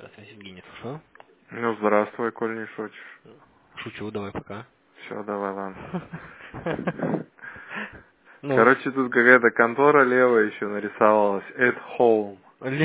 Здравствуйте, Евгений, слушаю. Ну, здравствуй, коль не шутишь. Шучу, давай пока. Все, давай, ладно. Ну, Короче, тут какая-то контора левая еще нарисовалась. At home.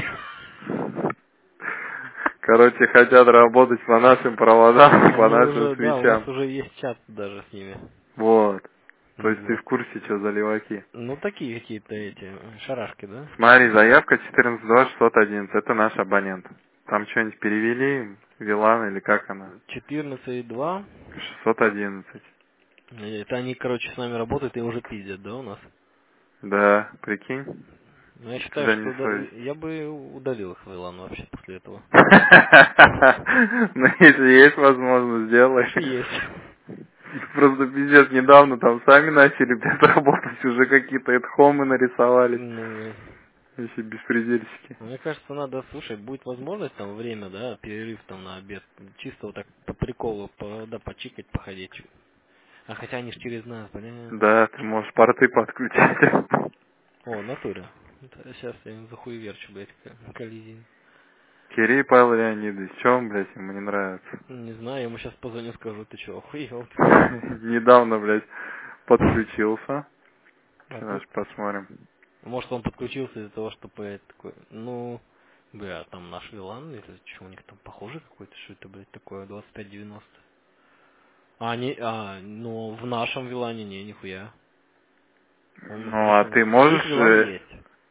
Короче, хотят работать по нашим проводам, по они нашим уже, да, у нас свечам. уже есть чат даже с ними. Вот. То есть ты Вот. в курсе, что за леваки. Ну, такие какие-то эти шарашки, да? Смотри, заявка 142611. Это наш абонент. Там что-нибудь перевели? Вилан или как она? 14,2. 611. Это они, короче, с нами работают и уже пиздят, да, у нас? Да, прикинь. Но я считаю, Тебя не что совесть. я бы удалил их в Илан вообще после этого. Ну, если есть возможность, сделай. Есть. Просто пиздец, недавно там сами начали, блядь, работать, уже какие-то эдхомы нарисовались. Ну, Еще беспредельщики. мне кажется, надо, слушай, будет возможность там время, да, перерыв там на обед, чисто вот так по приколу, да, почикать, походить. А хотя они ж через нас, бля. Да, ты можешь порты подключать. О, натура. Сейчас я им захуеверчу, блядь, коллизии. Кирей Павел Леонидович, что он, блядь, ему не нравится? Не знаю, я ему сейчас позвоню, скажу, ты чё, охуел? Недавно, блядь, подключился. А тут, Сейчас посмотрим. может, он подключился из-за того, что блядь, такой, ну, бля, там наш Вилан, если что, у них там похоже какой-то, что это, блядь, такое, 2590. Ну, в нашем Вилане не, нихуя. Он Ну, а написано, ты у них можешь... Вилан есть.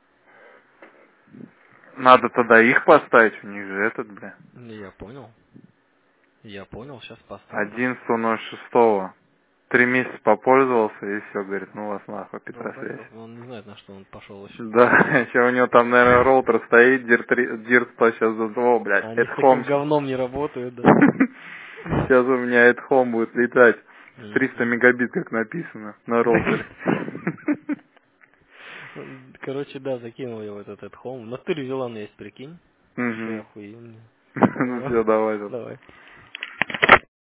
Надо тогда их поставить, у них же этот, бля. Я понял. Я понял, сейчас поставлю. 11.06. 3 месяца попользовался и все, говорит, ну вас нахуй, Ну, Петросвязь. понятно, он не знает, на что он пошел еще. Да, еще у него там, наверное, роутер стоит, Dirt 100 сейчас за 2, блядь, Они at с таким home. говном не работают, да. Сейчас у меня at home будет летать с 300 Мгм. мегабит, как написано, на роутере. Короче, да, закинул я в этот home. В натуре Вилан есть, прикинь. Вообще Угу. охуенно. Ну все, давай. Давай.